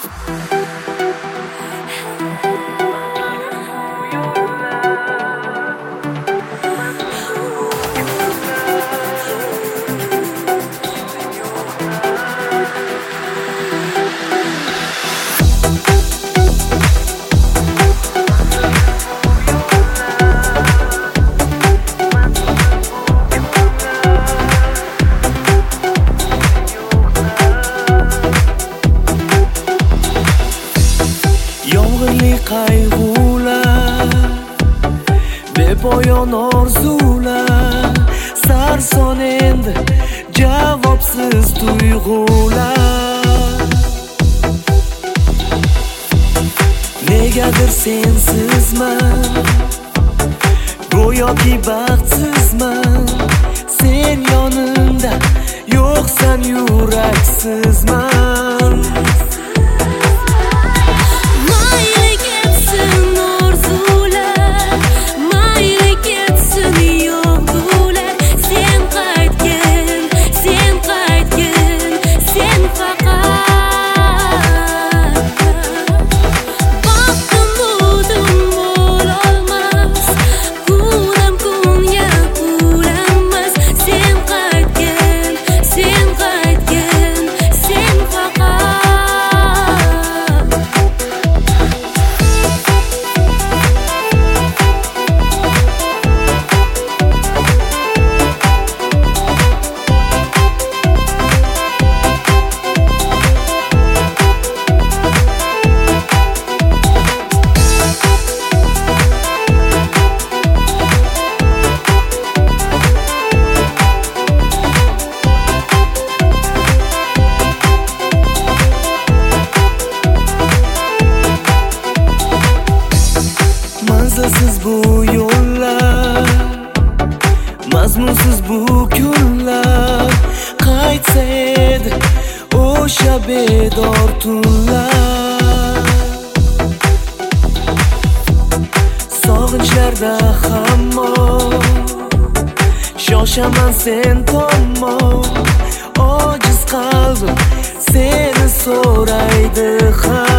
Qayg'ular, bepoyon orzular, sarson endi javobsiz tuyg'ular. Negadir sensizman, go'yoki baxtsizman. Sen yonimda yo'qsan, yuraksizman. Mazasiz bu yo'llar, mazmunsiz bu kunlar. Qaytsa edi o'sha bedor tunlar. Sog'inchlarda hamon shoshaman sen tomon. Ojiz qalbim seni so'raydi ham.